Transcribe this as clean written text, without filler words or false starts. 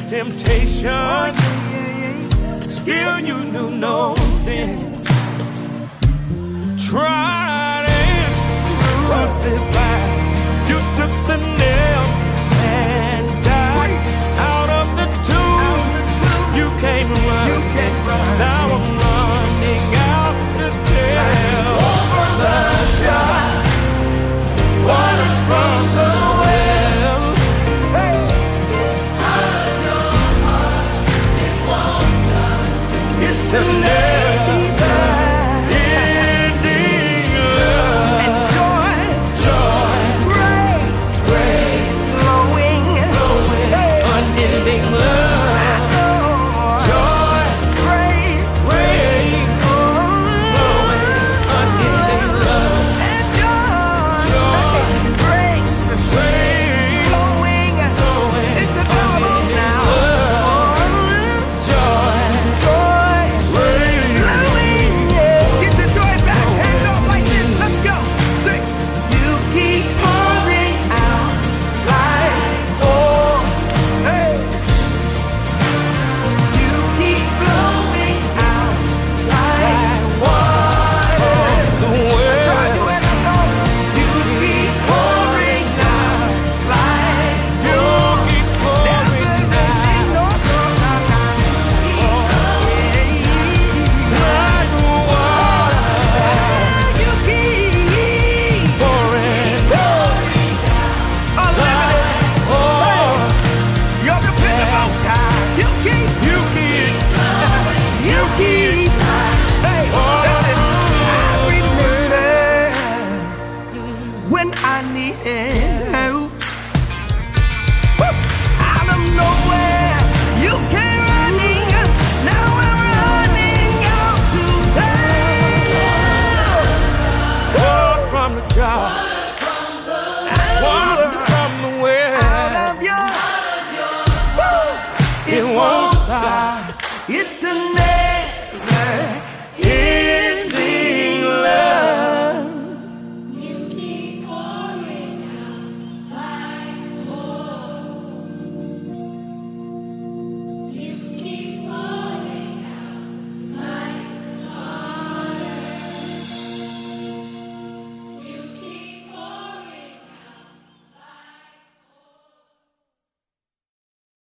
temptation. Still you knew no sin. Tried and crucified. You took the nail and died. Out of the tomb, you came running. Now I'm running out to tell the child, water from the well. Hey. Out of your heart, it won't stop. It's a never-ending love. And joy, grace, flowing, hey. Unending love. Joy, grace, flowing, unending love. And joy, grace, flowing. It's available now. Joy, flowing. Yeah. Get the joy back. Hands up like this. Let's go. Sing. You keep pouring out like oil. Hey. You keep flowing out like water. Try to and I know. You keep pouring out like you keep pouring out like water. You keep pouring unlimited. You're dependable, God. You keep. Hey, that's it. I remember when I needed help. Woo! Out of nowhere, you came running. Now I'm running out to tell. Water from the jar, water from the well. Out of your, it won't stop. It's